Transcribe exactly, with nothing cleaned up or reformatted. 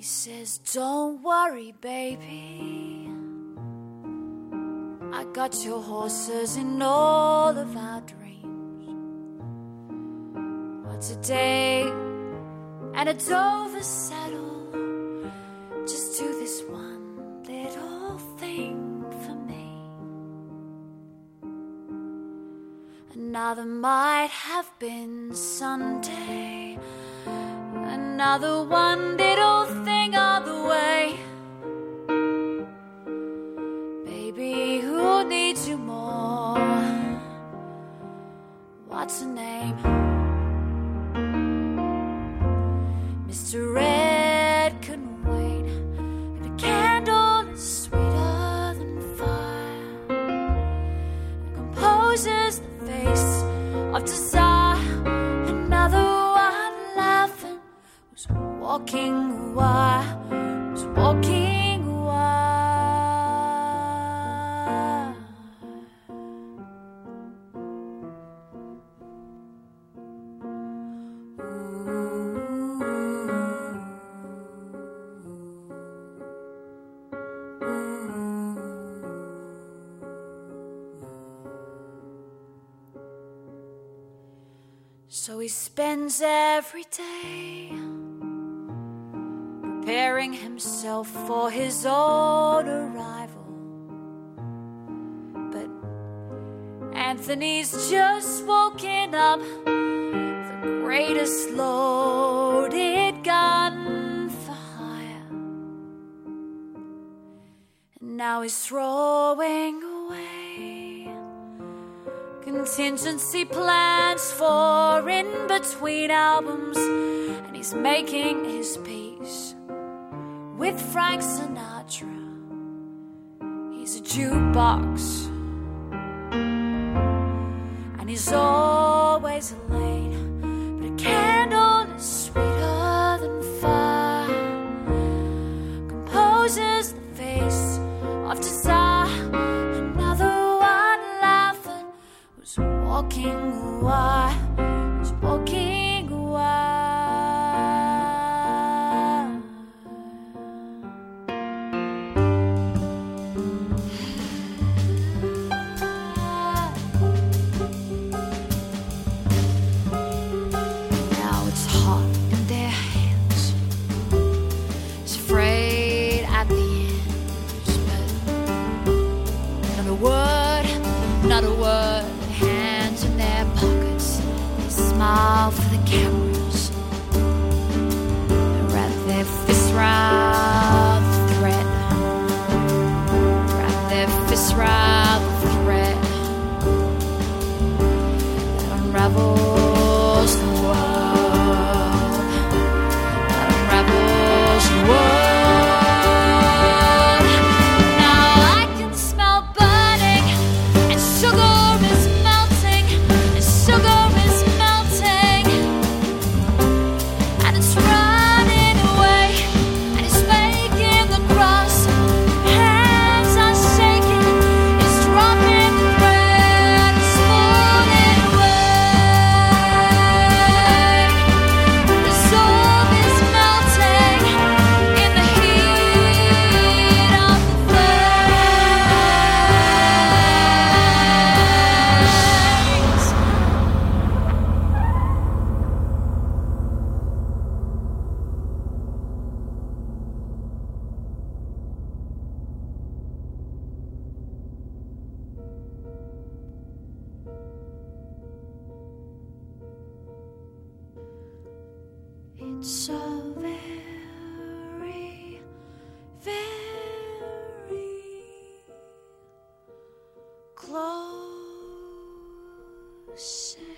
He says, don't worry, baby, I got your horses in all of our dreams. What's a day and a Dover saddle? Just do this one little thing for me. Another might have been Sunday, another one little thing on the way. Baby, who needs you more? What's her name? Mister Red couldn't wait, and a candle is sweeter than fire. It composes the face of desire. Another one laughing was walking a while, was walking a while. So he spends every day preparing himself for his own arrival. But Anthony's just woken up, the greatest loaded gun for hire, and now he's throwing away contingency plans for in-between albums, and he's making his peace with Frank Sinatra. He's a jukebox, and he's always late, but a candle is sweeter than fire, composes the face of desire. Another one laughing was walking a while, was walking a while. Now it's hot in their hands, it's frayed at the ends, but not a word, not a word. Hands in their pockets, they smile for the cameras, they wrap their fists round the thread, wrap their fists round the thread that unravels the world, that unravels the world. Now I can smell burning and sugar is melting, and sugar is melting, and it's running away, and it's making the cross. Hands are shaking, it's dropping the thread, it's falling away. The soul is melting in the heat of the flames. It's so very, very close.